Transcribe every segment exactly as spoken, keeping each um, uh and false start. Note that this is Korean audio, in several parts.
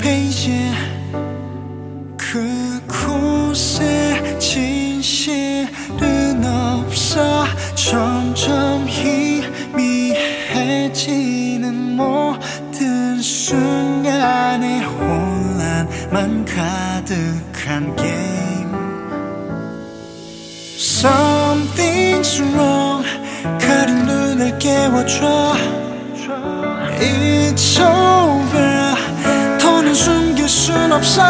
페이지 그곳에 진실은 없어. 점점 희미해지는 모든 순간에 혼란만 가득한 게임. Something's wrong. 가린 눈을 깨워줘. It's over. 더는 숨길 순 없어.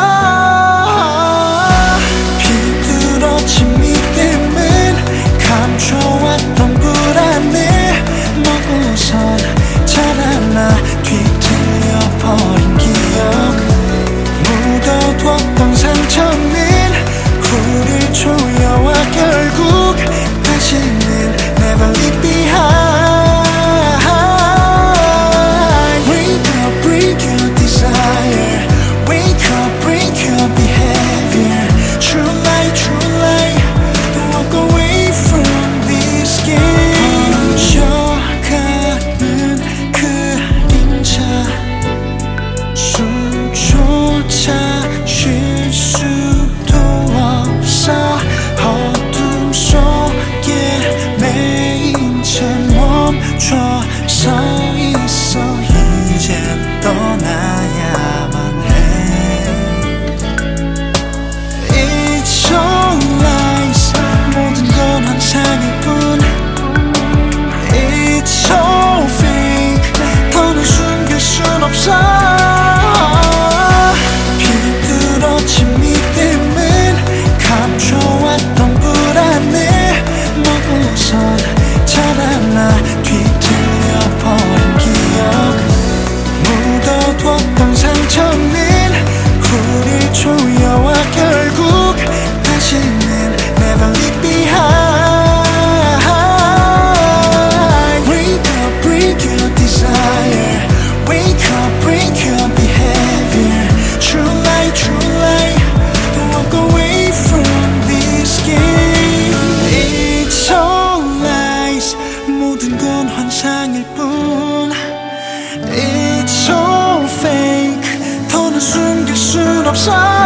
비뚤어진 믿음은 감춰왔던 불안을 먹고선 자라나 뒤틀려버린 기억. 묻어뒀던 상처는 우릴 조여와 결국 다시는 never leave behind. Wake up, bring your desire. Wake up, bring your behavior. True light, true light. Walk away from this game. 번져가는 그림자. 숨조차 쉴 수도 없어. 어둠 속에 매인 채 멈춰서 있어. 이젠 떠나야만 해. It's all lies. 모든 건 환상일 뿐. It's all fake. 더는 숨길 순 없어. 비뚤어진 믿음은 감춰왔던 불안을 먹고선 자라나 뒤틀려버린 기억. 묻어뒀던 상처는 우릴 조여와 결국 다시는 never leave behind. Wake up, bring your desire. Wake up, bring your behavior. True light, true light. Walk away from this game. It's all lies. 모든 건 환상일 뿐. It's all fake. 더는 숨길 순 없어.